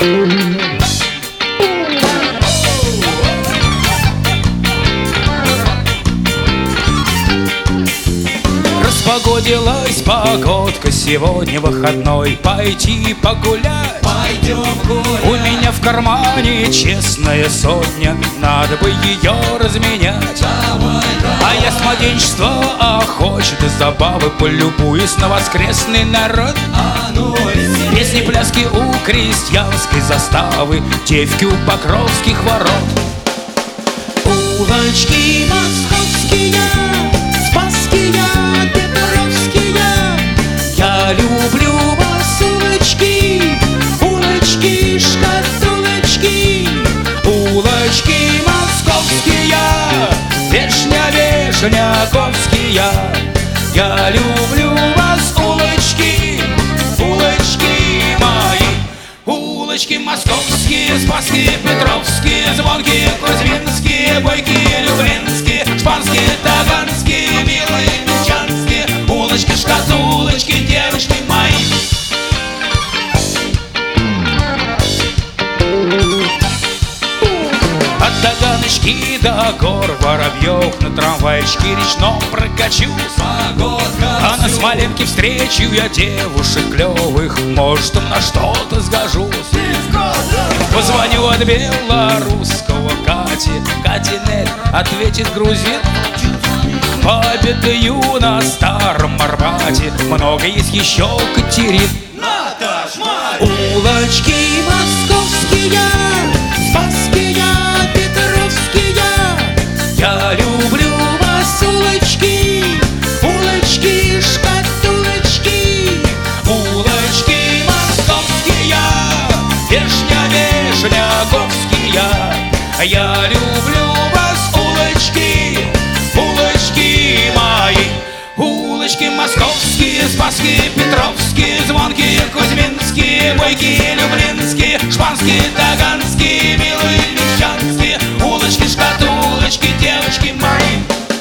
Распогодилась погодка, сегодня выходной. Пойти погулять, пойдем гулять. У меня в кармане честная сотня, надо бы ее разменять. Давай, А я с младенчества охочет и забавы, полюбуюсь на воскресный народ. а ну Песни, пляски у крестьянской заставы, девки у покровских ворот. улочки московские, спасские, петровские. Я люблю вас, улочки, улочки, шкатулочки. улочки московские, вешня-вешняковские. Я люблю вас, улочки, улочки мои. Улочки московские, спасские, петровские, звонкие, кузьминские, бойкие, люблинские, шпанские, таганские, милые, мещанские. Улочки, шкатулочки, девочки мои. От Таганочки до гор Воробьев на трамвайчике речном прокачусь. А на Смоленке встречу я девушек клевых, может, им на что-то сгожусь. Позвоню от белорусского Кате, Катинель ответит грузин. Победою на старом Арбате много есть еще Катерин. Улочки московские, спасские, петровские. Я люблю вас, улочки, улочки, шкатулочки. улочки московские, вешня-вешняковские. Я люблю вас, улочки, улочки мои. Улочки московские, спасские, петровские, звонкие, кузьминские, бойкие, люблинские, шпанские, таганские, милые, мещанские. Улочки, шкатулочки, девочки мои.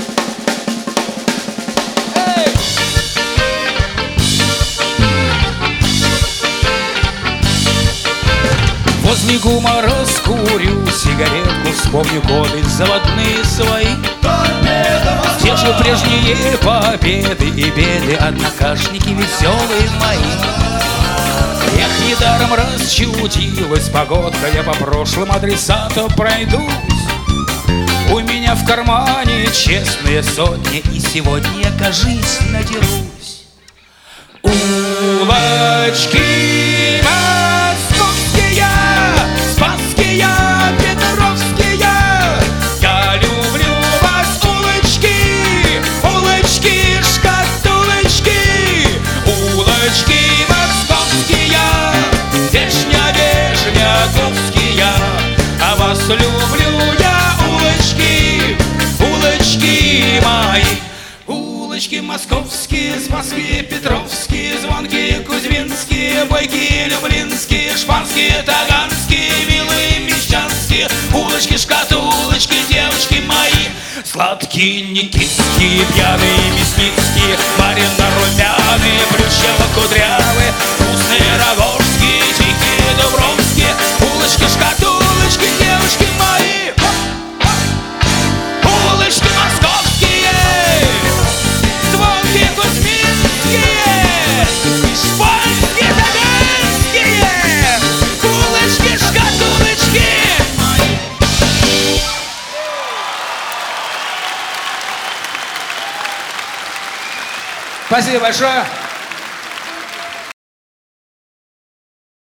Возле ГУМа раскурю сигаретку, вспомню годы заводные свои. Те же прежние победы и беды, однокашники веселые мои. Эх, недаром расчудилась погодка, я по прошлым адресатам пройдусь. У меня в кармане честные сотни, и сегодня я, кажись, надерусь. Улочки московские, спасские, петровские. Я люблю вас, улочки, улочки, шкатулочки. Улочки московские, вешня-вешняковские. А вас люблю я, улочки, улочки мои. Улочки московские, спасские, петровские, звонкие, кузьминские, бойкие, люблинские, шпанские, таганские, милые, мещанские. Улочки, шкатулочки, девочки мои. Сладкие, никитские, пьяные, мясницкие, барино-румяные, плющево-кудрявые, вкусные, рогожские, тихие, дубровские. Улочки, шкатулочки, девочки мои. Улочки московские, звонкие, кузьминские, шпанские, таганские. Улочки, шкатулочки. Спасибо большое.